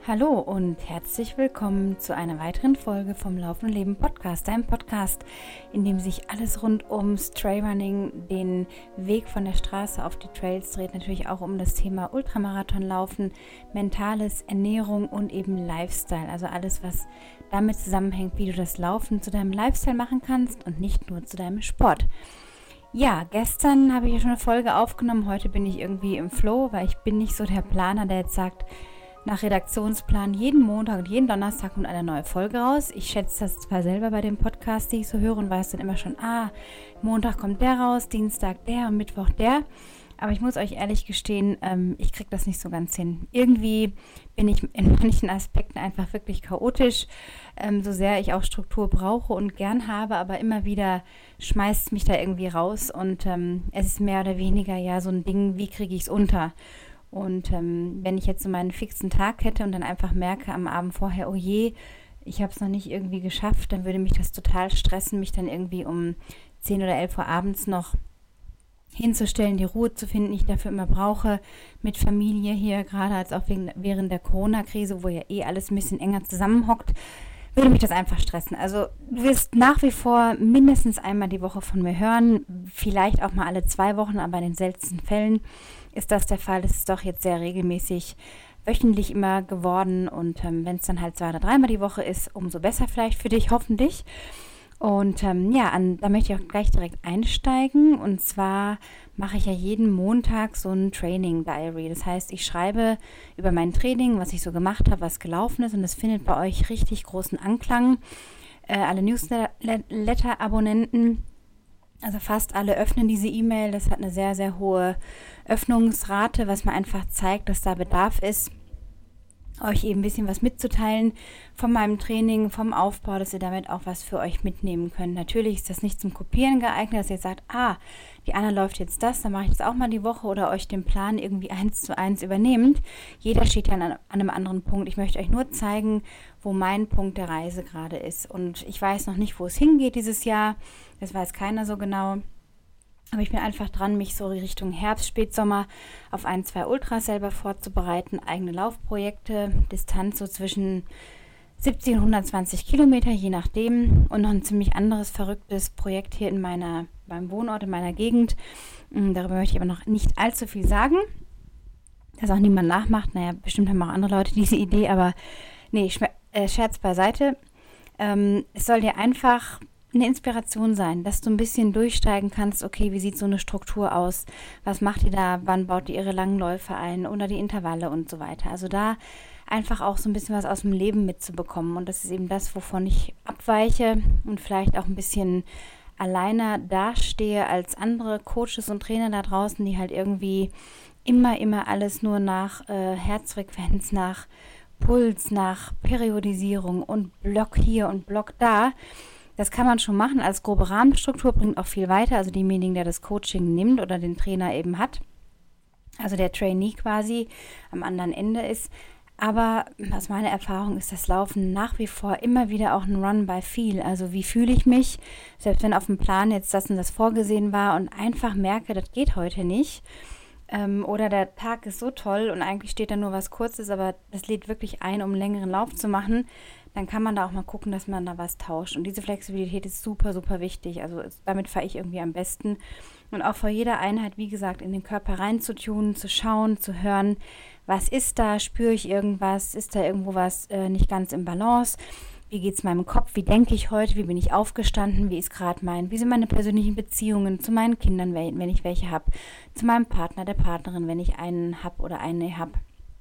Hallo und herzlich willkommen zu einer weiteren Folge vom Laufen und Leben Podcast, deinem Podcast, in dem sich alles rund ums Trailrunning, den Weg von der Straße auf die Trails dreht, natürlich auch um das Thema Ultramarathonlaufen, Mentales, Ernährung und eben Lifestyle, also alles, was damit zusammenhängt, wie du das Laufen zu deinem Lifestyle machen kannst und nicht nur zu deinem Sport. Ja, gestern habe ich ja schon eine Folge aufgenommen, heute bin ich irgendwie im Flow, weil ich bin nicht so der Planer, der jetzt sagt, nach Redaktionsplan jeden Montag und jeden Donnerstag kommt eine neue Folge raus. Ich schätze das zwar selber bei dem Podcast, die ich so höre und weiß dann immer schon, Montag kommt der raus, Dienstag der und Mittwoch der. Aber ich muss euch ehrlich gestehen, ich kriege das nicht so ganz hin. Irgendwie bin ich in manchen Aspekten einfach wirklich chaotisch, so sehr ich auch Struktur brauche und gern habe, aber immer wieder schmeißt mich da irgendwie raus und es ist mehr oder weniger ja so ein Ding, wie kriege ich es unter? Und wenn ich jetzt so meinen fixen Tag hätte und dann einfach merke am Abend vorher, oh je, ich habe es noch nicht irgendwie geschafft, dann würde mich das total stressen, mich dann irgendwie um 10 oder 11 Uhr abends noch hinzustellen, die Ruhe zu finden, die ich dafür immer brauche, mit Familie hier, gerade als auch während der Corona-Krise, wo ja alles ein bisschen enger zusammenhockt, würde mich das einfach stressen. Also du wirst nach wie vor mindestens einmal die Woche von mir hören, vielleicht auch mal alle 2 Wochen, aber in den seltensten Fällen ist das der Fall. Das ist doch jetzt sehr regelmäßig wöchentlich immer geworden und wenn es dann halt 2 oder 3 Mal die Woche ist, umso besser vielleicht für dich, hoffentlich. Und da möchte ich auch gleich direkt einsteigen und zwar mache ich ja jeden Montag so ein Training-Diary. Das heißt, ich schreibe über mein Training, was ich so gemacht habe, was gelaufen ist und das findet bei euch richtig großen Anklang. Alle Newsletter-Abonnenten, also fast alle öffnen diese E-Mail. Das hat eine sehr, sehr hohe Öffnungsrate, was mir einfach zeigt, dass da Bedarf ist, euch eben ein bisschen was mitzuteilen von meinem Training, vom Aufbau, dass ihr damit auch was für euch mitnehmen könnt. Natürlich ist das nicht zum Kopieren geeignet, dass ihr sagt, die Anna läuft jetzt das, dann mache ich das auch mal die Woche oder euch den Plan irgendwie 1:1 übernehmt. Jeder steht ja an einem anderen Punkt. Ich möchte euch nur zeigen, wo mein Punkt der Reise gerade ist. Und ich weiß noch nicht, wo es hingeht dieses Jahr. Das weiß keiner so genau. Aber ich bin einfach dran, mich so Richtung Herbst, Spätsommer auf 1, 2 Ultras selber vorzubereiten. Eigene Laufprojekte, Distanz so zwischen 70 und 120 Kilometer, je nachdem. Und noch ein ziemlich anderes, verrücktes Projekt hier beim Wohnort, in meiner Gegend. Darüber möchte ich aber noch nicht allzu viel sagen, dass auch niemand nachmacht. Naja, bestimmt haben auch andere Leute diese Idee, aber nee, Scherz beiseite. Es soll dir einfach eine Inspiration sein, dass du ein bisschen durchsteigen kannst, okay, wie sieht so eine Struktur aus, was macht ihr da, wann baut ihr ihre langen Läufe ein oder die Intervalle und so weiter. Also da einfach auch so ein bisschen was aus dem Leben mitzubekommen und das ist eben das, wovon ich abweiche und vielleicht auch ein bisschen alleiner dastehe als andere Coaches und Trainer da draußen, die halt irgendwie immer alles nur nach Herzfrequenz, nach Puls, nach Periodisierung und Block hier und Block da. Das kann man schon machen als grobe Rahmenstruktur, bringt auch viel weiter, also demjenigen, der das Coaching nimmt oder den Trainer eben hat, also der Trainee quasi am anderen Ende ist. Aber aus meiner Erfahrung ist das Laufen nach wie vor immer wieder auch ein Run by Feel. Also wie fühle ich mich, selbst wenn auf dem Plan jetzt das und das vorgesehen war und einfach merke, das geht heute nicht. Oder der Tag ist so toll und eigentlich steht da nur was Kurzes, aber das lädt wirklich ein, um einen längeren Lauf zu machen, dann kann man da auch mal gucken, dass man da was tauscht. Und diese Flexibilität ist super, super wichtig. Also damit fahre ich irgendwie am besten. Und auch vor jeder Einheit, wie gesagt, in den Körper reinzutunen, zu schauen, zu hören, was ist da, spüre ich irgendwas, ist da irgendwo was nicht ganz im Balance, wie geht es meinem Kopf, wie denke ich heute, wie bin ich aufgestanden, wie sind meine persönlichen Beziehungen zu meinen Kindern, wenn ich welche habe, zu meinem Partner, der Partnerin, wenn ich einen habe oder eine habe.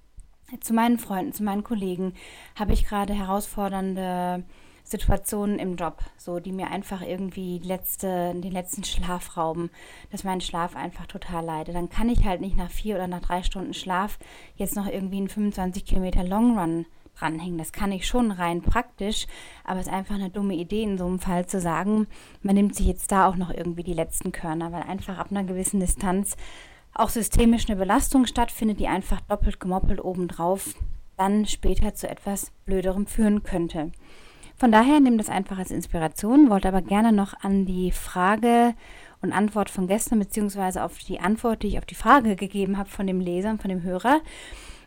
Zu meinen Freunden, zu meinen Kollegen habe ich gerade herausfordernde Situationen im Job, so die mir einfach irgendwie den letzten Schlaf rauben, dass mein Schlaf einfach total leidet. Dann kann ich halt nicht nach 4 oder nach 3 Stunden Schlaf jetzt noch irgendwie einen 25 Kilometer Long Run dranhängen. Das kann ich schon rein praktisch, aber es ist einfach eine dumme Idee in so einem Fall zu sagen, man nimmt sich jetzt da auch noch irgendwie die letzten Körner, weil einfach ab einer gewissen Distanz auch systemisch eine Belastung stattfindet, die einfach doppelt gemoppelt obendrauf dann später zu etwas Blöderem führen könnte. Von daher nimm das einfach als Inspiration, wollte aber gerne noch an die Frage und Antwort von gestern, beziehungsweise auf die Antwort, die ich auf die Frage gegeben habe von dem Leser und von dem Hörer,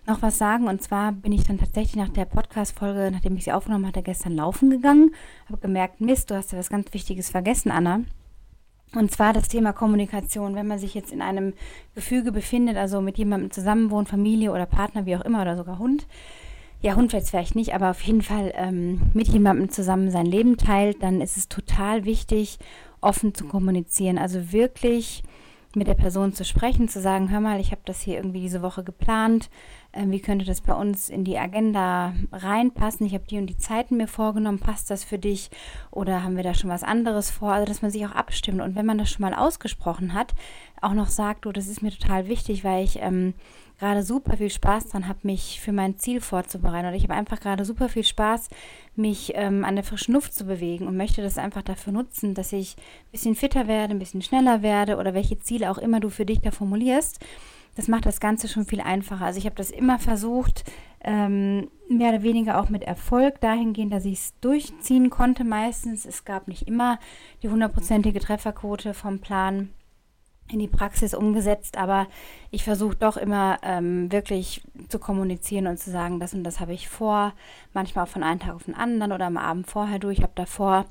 noch was sagen. Und zwar bin ich dann tatsächlich nach der Podcast-Folge, nachdem ich sie aufgenommen hatte, gestern laufen gegangen. Habe gemerkt, Mist, du hast ja was ganz Wichtiges vergessen, Anna. Und zwar das Thema Kommunikation. Wenn man sich jetzt in einem Gefüge befindet, also mit jemandem zusammenwohnt, Familie oder Partner, wie auch immer, oder sogar Hund. Ja, Hund jetzt vielleicht nicht, aber auf jeden Fall mit jemandem zusammen sein Leben teilt, dann ist es total wichtig, offen zu kommunizieren. Also wirklich mit der Person zu sprechen, zu sagen, hör mal, ich habe das hier irgendwie diese Woche geplant, wie könnte das bei uns in die Agenda reinpassen? Ich habe die und die Zeiten mir vorgenommen, passt das für dich oder haben wir da schon was anderes vor? Also, dass man sich auch abstimmt und wenn man das schon mal ausgesprochen hat, auch noch sagt, du, das ist mir total wichtig, weil ich gerade super viel Spaß dran habe, mich für mein Ziel vorzubereiten oder ich habe einfach gerade super viel Spaß, mich an der frischen Luft zu bewegen und möchte das einfach dafür nutzen, dass ich ein bisschen fitter werde, ein bisschen schneller werde oder welche Ziele auch immer du für dich da formulierst. Das macht das Ganze schon viel einfacher. Also ich habe das immer versucht, mehr oder weniger auch mit Erfolg dahingehend, dass ich es durchziehen konnte meistens. Es gab nicht immer die 100%ige Trefferquote vom Plan in die Praxis umgesetzt, aber ich versuche doch immer wirklich zu kommunizieren und zu sagen, das und das habe ich vor, manchmal auch von einem Tag auf den anderen oder am Abend vorher durch. Ich habe davor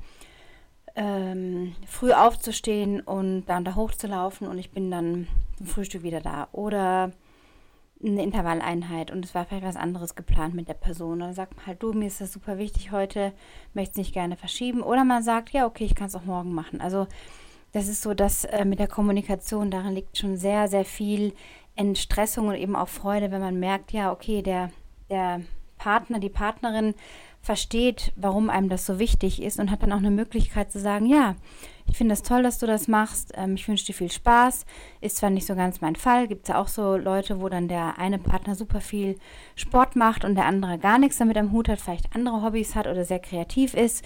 früh aufzustehen und dann da hochzulaufen und ich bin dann zum Frühstück wieder da. Oder eine Intervalleinheit und es war vielleicht was anderes geplant mit der Person. Und dann sagt man halt, du, mir ist das super wichtig heute, möchte es nicht gerne verschieben. Oder man sagt, ja, okay, ich kann es auch morgen machen. Also das ist so, dass mit der Kommunikation, darin liegt schon sehr, sehr viel Entstressung und eben auch Freude, wenn man merkt, ja, okay, der Partner, die Partnerin versteht, warum einem das so wichtig ist und hat dann auch eine Möglichkeit zu sagen, ja, ich finde das toll, dass du das machst, ich wünsche dir viel Spaß, ist zwar nicht so ganz mein Fall, gibt es ja auch so Leute, wo dann der eine Partner super viel Sport macht und der andere gar nichts damit am Hut hat, vielleicht andere Hobbys hat oder sehr kreativ ist,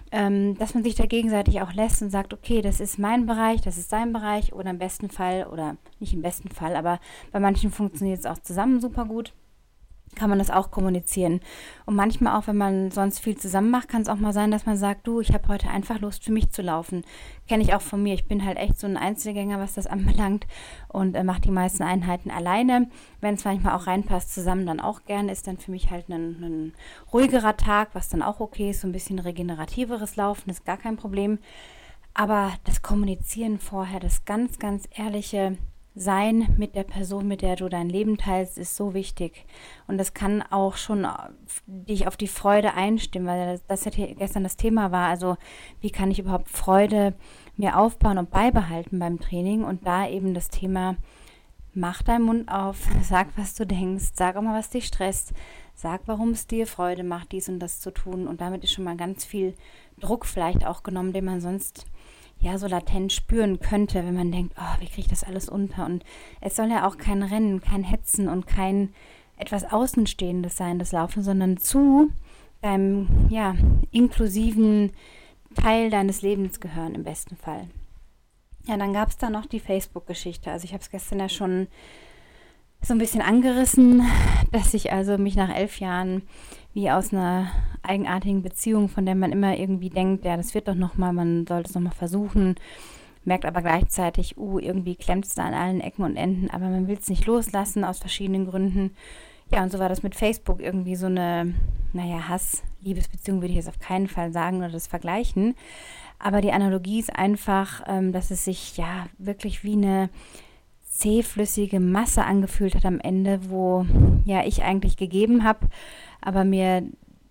dass man sich da gegenseitig auch lässt und sagt, okay, das ist mein Bereich, das ist sein Bereich oder im besten Fall, oder nicht im besten Fall, aber bei manchen funktioniert es auch zusammen super gut. Kann man das auch kommunizieren. Und manchmal auch, wenn man sonst viel zusammen macht, kann es auch mal sein, dass man sagt, du, ich habe heute einfach Lust für mich zu laufen. Kenne ich auch von mir. Ich bin halt echt so ein Einzelgänger, was das anbelangt und mache die meisten Einheiten alleine. Wenn es manchmal auch reinpasst, zusammen dann auch gerne, ist dann für mich halt ein ruhigerer Tag, was dann auch okay ist, so ein bisschen regenerativeres Laufen, ist gar kein Problem. Aber das Kommunizieren vorher, das ganz, ganz ehrliche Sein mit der Person, mit der du dein Leben teilst, ist so wichtig. Und das kann auch schon dich auf die Freude einstimmen, weil das ja gestern das Thema war. Also wie kann ich überhaupt Freude mir aufbauen und beibehalten beim Training? Und da eben das Thema, mach deinen Mund auf, sag, was du denkst, sag auch mal, was dich stresst, sag, warum es dir Freude macht, dies und das zu tun. Und damit ist schon mal ganz viel Druck vielleicht auch genommen, den man sonst ja so latent spüren könnte, wenn man denkt, oh, wie kriege ich das alles unter? Und es soll ja auch kein Rennen, kein Hetzen und kein etwas Außenstehendes sein, das Laufen, sondern zu deinem, ja, inklusiven Teil deines Lebens gehören im besten Fall. Ja, dann gab es da noch die Facebook-Geschichte. Also ich habe es gestern ja schon so ein bisschen angerissen, dass ich also mich nach 11 Jahren wie aus einer eigenartigen Beziehung, von der man immer irgendwie denkt, ja, das wird doch nochmal, man sollte es nochmal versuchen, merkt aber gleichzeitig, irgendwie klemmt es da an allen Ecken und Enden, aber man will es nicht loslassen aus verschiedenen Gründen. Ja, und so war das mit Facebook irgendwie so eine, Hass-Liebesbeziehung würde ich jetzt auf keinen Fall sagen oder das vergleichen, aber die Analogie ist einfach, dass es sich ja wirklich wie eine zähflüssige Masse angefühlt hat am Ende, wo ja ich eigentlich gegeben habe, aber mir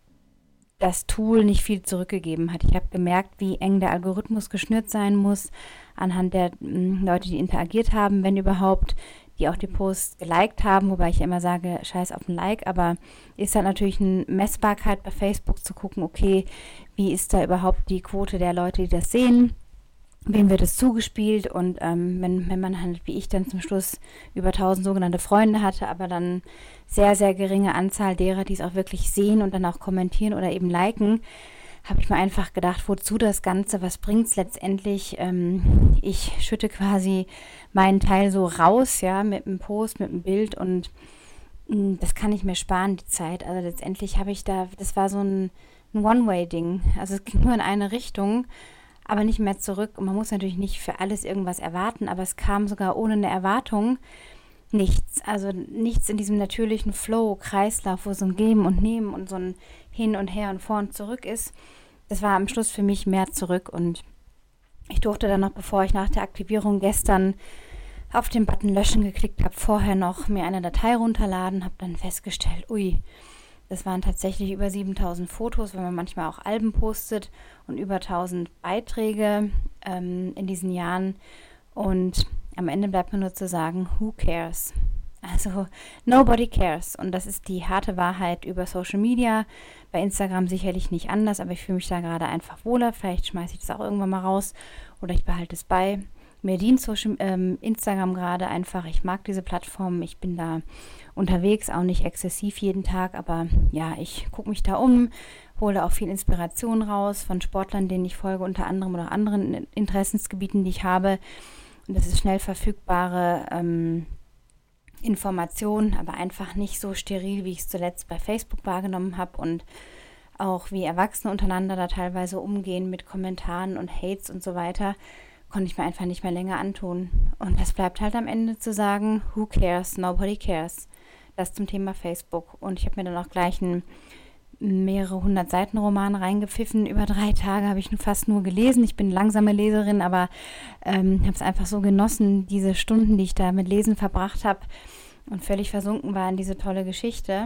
das Tool nicht viel zurückgegeben hat. Ich habe gemerkt, wie eng der Algorithmus geschnürt sein muss, anhand der Leute, die interagiert haben, wenn überhaupt, die auch die Posts geliked haben, wobei ich immer sage, scheiß auf ein Like, aber ist halt natürlich eine Messbarkeit bei Facebook zu gucken, okay, wie ist da überhaupt die Quote der Leute, die das sehen, wem wird es zugespielt und wenn man halt wie ich dann zum Schluss über 1000 sogenannte Freunde hatte, aber dann sehr, sehr geringe Anzahl derer, die es auch wirklich sehen und dann auch kommentieren oder eben liken, habe ich mir einfach gedacht, wozu das Ganze, was bringt es letztendlich? Ich schütte quasi meinen Teil so raus, ja, mit einem Post, mit einem Bild und das kann ich mir sparen, die Zeit. Also letztendlich habe ich das war so ein One-Way-Ding, also es ging nur in eine Richtung, aber nicht mehr zurück. Und man muss natürlich nicht für alles irgendwas erwarten, aber es kam sogar ohne eine Erwartung. nichts. Also nichts in diesem natürlichen Flow, Kreislauf, wo so ein Geben und Nehmen und so ein Hin und Her und vor und zurück ist. Das war am Schluss für mich mehr zurück und ich durfte dann noch, bevor ich nach der Aktivierung gestern auf den Button Löschen geklickt habe, vorher noch mir eine Datei runterladen, habe dann festgestellt, ui, das waren tatsächlich über 7000 Fotos, weil man manchmal auch Alben postet und über 1000 Beiträge in diesen Jahren. Und am Ende bleibt mir nur zu sagen, who cares? Also nobody cares. Und das ist die harte Wahrheit über Social Media. Bei Instagram sicherlich nicht anders, aber ich fühle mich da gerade einfach wohler. Vielleicht schmeiße ich das auch irgendwann mal raus oder ich behalte es bei. Mir dient Instagram gerade einfach. Ich mag diese Plattform. Ich bin da unterwegs, auch nicht exzessiv jeden Tag, aber ja, ich gucke mich da um, hole auch viel Inspiration raus von Sportlern, denen ich folge, unter anderem oder anderen Interessensgebieten, die ich habe. Und das ist schnell verfügbare Information, aber einfach nicht so steril, wie ich es zuletzt bei Facebook wahrgenommen habe und auch wie Erwachsene untereinander da teilweise umgehen mit Kommentaren und Hates und so weiter, konnte ich mir einfach nicht mehr länger antun. Und das bleibt halt am Ende zu sagen, who cares, nobody cares. Das zum Thema Facebook. Und ich habe mir dann auch gleich einen mehrere 100 Seiten Roman reingepfiffen. Über 3 Tage habe ich fast nur gelesen. Ich bin eine langsame Leserin, aber habe es einfach so genossen, diese Stunden, die ich da mit Lesen verbracht habe und völlig versunken war in diese tolle Geschichte.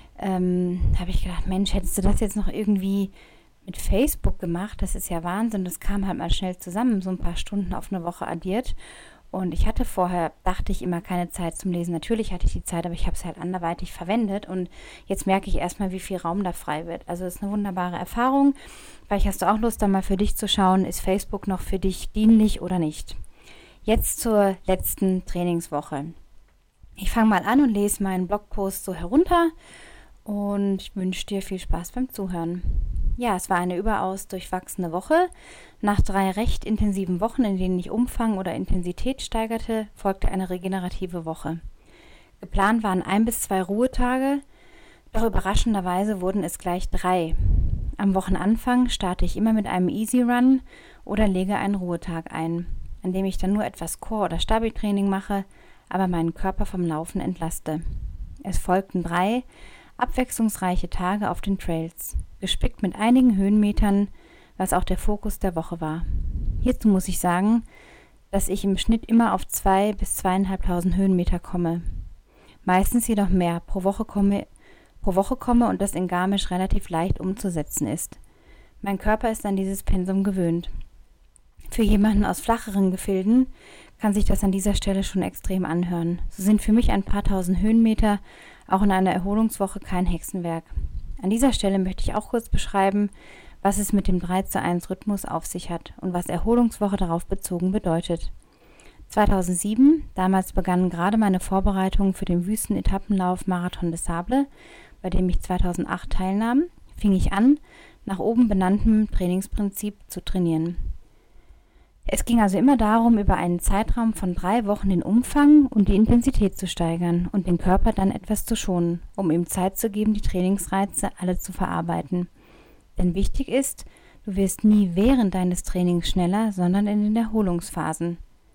Habe ich gedacht, Mensch, hättest du das jetzt noch irgendwie mit Facebook gemacht? Das ist ja Wahnsinn. Das kam halt mal schnell zusammen, so ein paar Stunden auf eine Woche addiert. Und ich hatte vorher, dachte ich, immer keine Zeit zum Lesen. Natürlich hatte ich die Zeit, aber ich habe es halt anderweitig verwendet. Und jetzt merke ich erstmal, wie viel Raum da frei wird. Also es ist eine wunderbare Erfahrung. Vielleicht hast du auch Lust, da mal für dich zu schauen, ist Facebook noch für dich dienlich oder nicht. Jetzt zur letzten Trainingswoche. Ich fange mal an und lese meinen Blogpost so herunter. Und ich wünsche dir viel Spaß beim Zuhören. Ja, es war eine überaus durchwachsene Woche. Nach 3 recht intensiven Wochen, in denen ich Umfang oder Intensität steigerte, folgte eine regenerative Woche. Geplant waren 1 bis 2 Ruhetage, doch überraschenderweise wurden es gleich 3. Am Wochenanfang starte ich immer mit einem Easy Run oder lege einen Ruhetag ein, an dem ich dann nur etwas Core- oder Stabi-Training mache, aber meinen Körper vom Laufen entlaste. Es folgten 3 abwechslungsreiche Tage auf den Trails, gespickt mit einigen Höhenmetern, was auch der Fokus der Woche war. Hierzu muss ich sagen, dass ich im Schnitt immer auf 2.000 bis 2.500 Höhenmeter komme. Meistens jedoch mehr pro Woche komme und das in Garmisch relativ leicht umzusetzen ist. Mein Körper ist an dieses Pensum gewöhnt. Für jemanden aus flacheren Gefilden kann sich das an dieser Stelle schon extrem anhören. So sind für mich ein paar tausend Höhenmeter auch in einer Erholungswoche kein Hexenwerk. An dieser Stelle möchte ich auch kurz beschreiben, was es mit dem 3:1 Rhythmus auf sich hat und was Erholungswoche darauf bezogen bedeutet. 2007, damals begannen gerade meine Vorbereitungen für den Wüstenetappenlauf Marathon des Sables, bei dem ich 2008 teilnahm, fing ich an, nach oben benanntem Trainingsprinzip zu trainieren. Es ging also immer darum, über einen Zeitraum von 3 Wochen den Umfang und die Intensität zu steigern und den Körper dann etwas zu schonen, um ihm Zeit zu geben, die Trainingsreize alle zu verarbeiten. Denn wichtig ist, du wirst nie während deines Trainings schneller, sondern in den Erholungsphasen.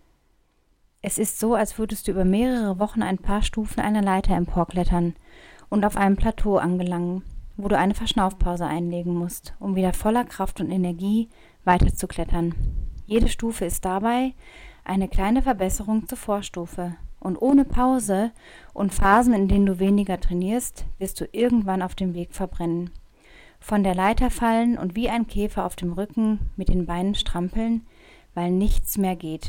Es ist so, als würdest du über mehrere Wochen ein paar Stufen einer Leiter emporklettern und auf einem Plateau angelangen, wo du eine Verschnaufpause einlegen musst, um wieder voller Kraft und Energie weiterzuklettern. Jede Stufe ist dabei eine kleine Verbesserung zur Vorstufe. Und ohne Pause und Phasen, in denen du weniger trainierst, wirst du irgendwann auf dem Weg verbrennen. Von der Leiter fallen und wie ein Käfer auf dem Rücken mit den Beinen strampeln, weil nichts mehr geht.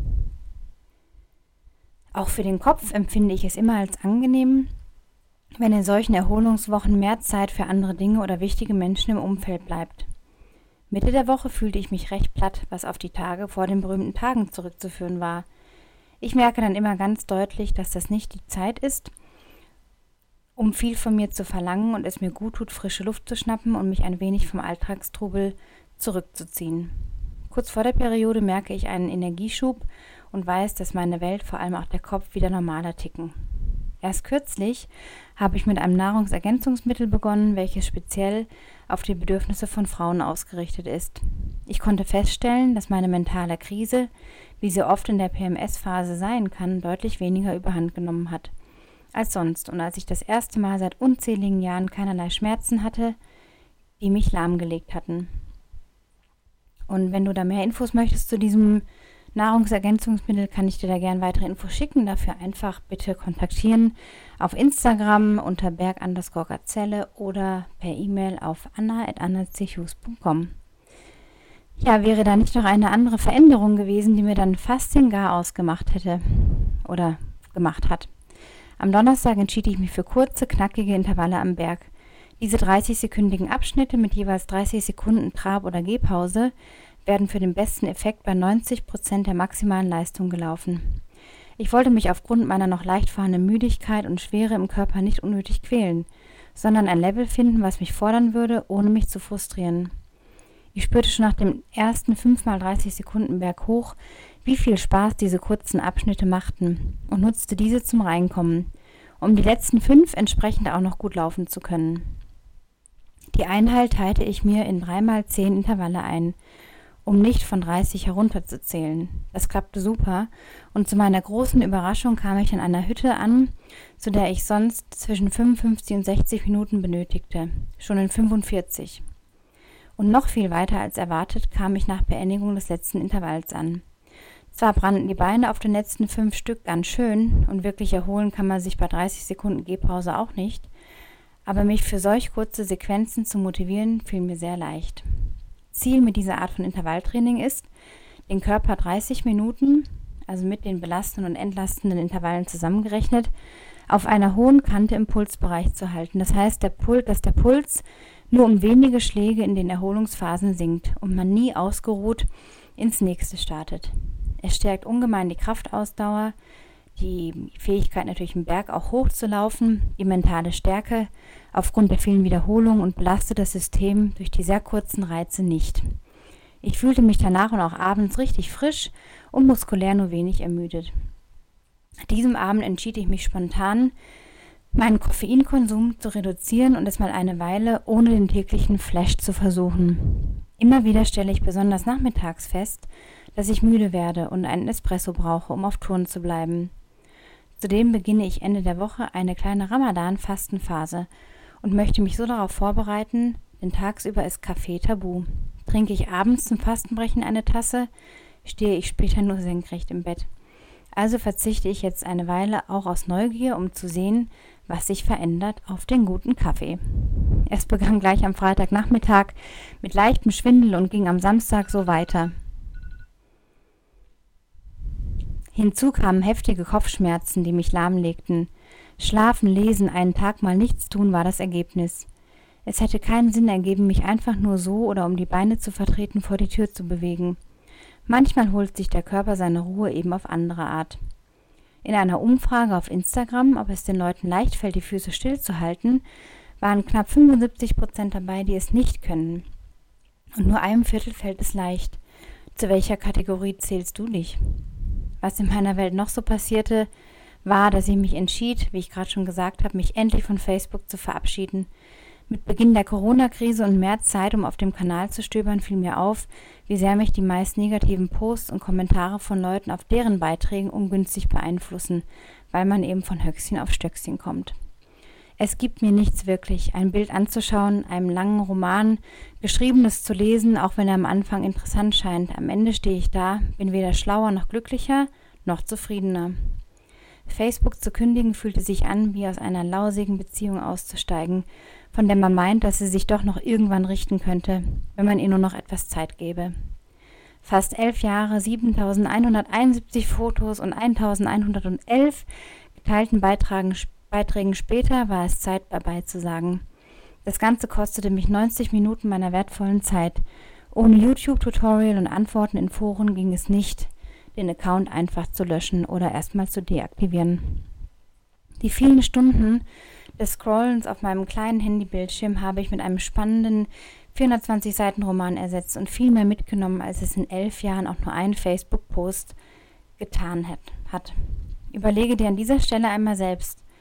Auch für den Kopf empfinde ich es immer als angenehm, wenn in solchen Erholungswochen mehr Zeit für andere Dinge oder wichtige Menschen im Umfeld bleibt. Mitte der Woche fühlte ich mich recht platt, was auf die Tage vor den berühmten Tagen zurückzuführen war. Ich merke dann immer ganz deutlich, dass das nicht die Zeit ist, um viel von mir zu verlangen und es mir gut tut, frische Luft zu schnappen und mich ein wenig vom Alltagstrubel zurückzuziehen. Kurz vor der Periode merke ich einen Energieschub und weiß, dass meine Welt, vor allem auch der Kopf, wieder normaler ticken. Erst kürzlich habe ich mit einem Nahrungsergänzungsmittel begonnen, welches speziell auf die Bedürfnisse von Frauen ausgerichtet ist. Ich konnte feststellen, dass meine mentale Krise, wie sie oft in der PMS-Phase sein kann, deutlich weniger überhand genommen hat als sonst und als ich das erste Mal seit unzähligen Jahren keinerlei Schmerzen hatte, die mich lahmgelegt hatten. Und wenn du da mehr Infos möchtest zu diesem Nahrungsergänzungsmittel, kann ich dir da gerne weitere Infos schicken. Dafür einfach bitte kontaktieren auf Instagram unter berg_gazelle oder per E-Mail auf anna@annachus.com. Ja, wäre da nicht noch eine andere Veränderung gewesen, die mir dann fast den Garaus gemacht hätte oder gemacht hat. Am Donnerstag entschied ich mich für kurze, knackige Intervalle am Berg. Diese 30-sekündigen Abschnitte mit jeweils 30 Sekunden Trab- oder Gehpause werden für den besten Effekt bei 90% der maximalen Leistung gelaufen. Ich wollte mich aufgrund meiner noch leicht fahrenden Müdigkeit und Schwere im Körper nicht unnötig quälen, sondern ein Level finden, was mich fordern würde, ohne mich zu frustrieren. Ich spürte schon nach dem ersten 5x30 Sekunden Berg hoch, wie viel Spaß diese kurzen Abschnitte machten und nutzte diese zum Reinkommen, um die letzten 5 entsprechend auch noch gut laufen zu können. Die Einheit teilte ich mir in 3x10 Intervalle ein, um nicht von 30 herunterzuzählen. Das klappte super und zu meiner großen Überraschung kam ich an einer Hütte an, zu der ich sonst zwischen 55 und 60 Minuten benötigte, schon in 45. Und noch viel weiter als erwartet kam ich nach Beendigung des letzten Intervalls an. Zwar brannten die Beine auf den letzten 5 Stück ganz schön und wirklich erholen kann man sich bei 30 Sekunden Gehpause auch nicht, aber mich für solch kurze Sequenzen zu motivieren, fiel mir sehr leicht. Ziel mit dieser Art von Intervalltraining ist, den Körper 30 Minuten, also mit den belastenden und entlastenden Intervallen zusammengerechnet, auf einer hohen Kante im Pulsbereich zu halten. Das heißt, dass der Puls nur um wenige Schläge in den Erholungsphasen sinkt und man nie ausgeruht ins nächste startet. Es stärkt ungemein die Kraftausdauer, die Fähigkeit natürlich im Berg auch hoch zu laufen, die mentale Stärke aufgrund der vielen Wiederholungen und belastet das System durch die sehr kurzen Reize nicht. Ich fühlte mich danach und auch abends richtig frisch und muskulär nur wenig ermüdet. An diesem Abend entschied ich mich spontan, meinen Koffeinkonsum zu reduzieren und es mal eine Weile ohne den täglichen Flash zu versuchen. Immer wieder stelle ich besonders nachmittags fest, dass ich müde werde und einen Espresso brauche, um auf Touren zu bleiben. Zudem beginne ich Ende der Woche eine kleine Ramadan-Fastenphase und möchte mich so darauf vorbereiten, denn tagsüber ist Kaffee tabu. Trinke ich abends zum Fastenbrechen eine Tasse, stehe ich später nur senkrecht im Bett. Also verzichte ich jetzt eine Weile auch aus Neugier, um zu sehen, was sich verändert, auf den guten Kaffee. Es begann gleich am Freitagnachmittag mit leichtem Schwindel und ging am Samstag so weiter. Hinzu kamen heftige Kopfschmerzen, die mich lahmlegten. Schlafen, lesen, einen Tag mal nichts tun war das Ergebnis. Es hätte keinen Sinn ergeben, mich einfach nur so oder um die Beine zu vertreten vor die Tür zu bewegen. Manchmal holt sich der Körper seine Ruhe eben auf andere Art. In einer Umfrage auf Instagram, ob es den Leuten leicht fällt, die Füße stillzuhalten, waren knapp 75% dabei, die es nicht können. Und nur einem Viertel fällt es leicht. Zu welcher Kategorie zählst du dich? Was in meiner Welt noch so passierte, war, dass ich mich entschied, wie ich gerade schon gesagt habe, mich endlich von Facebook zu verabschieden. Mit Beginn der Corona-Krise und mehr Zeit, um auf dem Kanal zu stöbern, fiel mir auf, wie sehr mich die meist negativen Posts und Kommentare von Leuten auf deren Beiträgen ungünstig beeinflussen, weil man eben von Höchstchen auf Stöckchen kommt. Es gibt mir nichts wirklich, ein Bild anzuschauen, einem langen Roman, Geschriebenes zu lesen, auch wenn er am Anfang interessant scheint. Am Ende stehe ich da, bin weder schlauer noch glücklicher, noch zufriedener. Facebook zu kündigen fühlte sich an, wie aus einer lausigen Beziehung auszusteigen, von der man meint, dass sie sich doch noch irgendwann richten könnte, wenn man ihr nur noch etwas Zeit gäbe. Fast 11 Jahre, 7.171 Fotos und 1.111 geteilten Beiträgen später war es Zeit, Bye-bye zu sagen. Das Ganze kostete mich 90 Minuten meiner wertvollen Zeit. Ohne YouTube-Tutorial und Antworten in Foren ging es nicht, den Account einfach zu löschen oder erstmal zu deaktivieren. Die vielen Stunden des Scrollens auf meinem kleinen Handybildschirm habe ich mit einem spannenden 420-Seiten-Roman ersetzt und viel mehr mitgenommen, als es in 11 Jahren auch nur ein Facebook-Post getan hat. Überlege dir an dieser Stelle einmal selbst,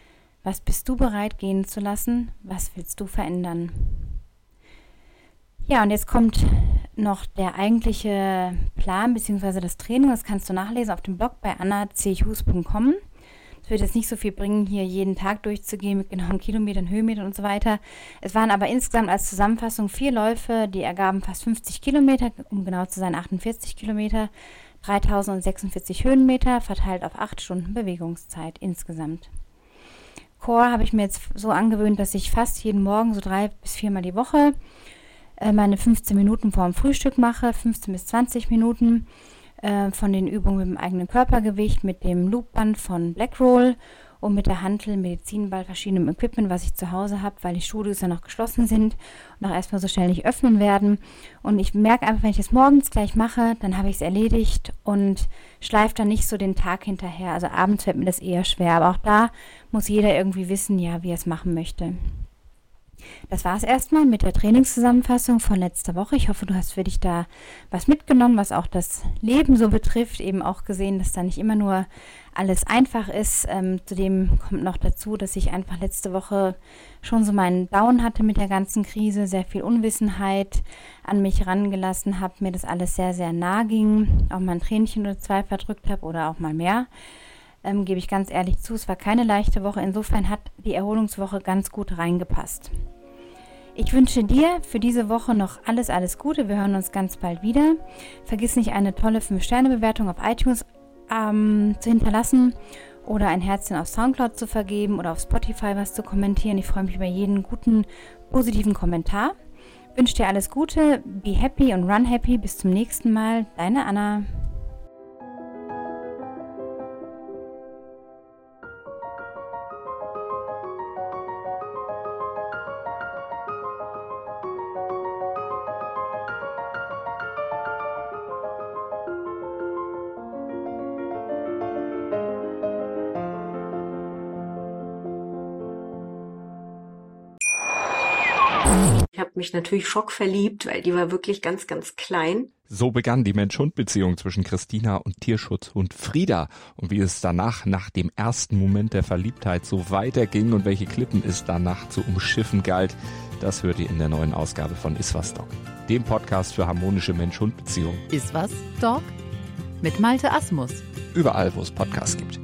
Was bist du bereit gehen zu lassen? Was willst du verändern? Ja, und jetzt kommt noch der eigentliche Plan bzw. das Training. Das kannst du nachlesen auf dem Blog bei annachus.com. Es wird jetzt nicht so viel bringen, hier jeden Tag durchzugehen mit genauen Kilometern, Höhenmetern und so weiter. Es waren aber insgesamt als Zusammenfassung 4 Läufe, die ergaben fast 50 Kilometer, um genau zu sein 48 Kilometer, 3046 Höhenmeter, verteilt auf 8 Stunden Bewegungszeit insgesamt. Core habe ich mir jetzt so angewöhnt, dass ich fast jeden Morgen so 3 bis 4 Mal die Woche meine 15 Minuten vor dem Frühstück mache, 15 bis 20 Minuten von den Übungen mit dem eigenen Körpergewicht, mit dem Loopband von Blackroll und mit der Hantel, Medizinball, verschiedenem Equipment, was ich zu Hause habe, weil die Studios ja noch geschlossen sind und auch erstmal so schnell nicht öffnen werden. Und ich merke einfach, wenn ich das morgens gleich mache, dann habe ich es erledigt und schleife dann nicht so den Tag hinterher. Also abends fällt mir das eher schwer, aber auch da muss jeder irgendwie wissen, ja, wie er es machen möchte. Das war es erstmal mit der Trainingszusammenfassung von letzter Woche. Ich hoffe, du hast für dich da was mitgenommen, was auch das Leben so betrifft. Eben auch gesehen, dass da nicht immer nur alles einfach ist. Zudem kommt noch dazu, dass ich einfach letzte Woche schon so meinen Down hatte mit der ganzen Krise, sehr viel Unwissenheit an mich rangelassen habe, mir das alles sehr, sehr nah ging, auch mal ein Tränchen oder 2 verdrückt habe oder auch mal mehr. Gebe ich ganz ehrlich zu, es war keine leichte Woche. Insofern hat die Erholungswoche ganz gut reingepasst. Ich wünsche dir für diese Woche noch alles Gute. Wir hören uns ganz bald wieder. Vergiss nicht, eine tolle 5-Sterne-Bewertung auf iTunes zu hinterlassen oder ein Herzchen auf Soundcloud zu vergeben oder auf Spotify was zu kommentieren. Ich freue mich über jeden guten, positiven Kommentar. Wünsche dir alles Gute, be happy und run happy. Bis zum nächsten Mal. Deine Anna. Ich habe mich natürlich schockverliebt, weil die war wirklich ganz, ganz klein. So begann die Mensch-Hund-Beziehung zwischen Christina und Tierschutzhund Frieda. Und wie es danach, nach dem ersten Moment der Verliebtheit, so weiterging und welche Klippen es danach zu umschiffen galt, das hört ihr in der neuen Ausgabe von Iswas Dog, dem Podcast für harmonische Mensch-Hund-Beziehungen. Iswas Dog mit Malte Asmus. Überall, wo es Podcasts gibt.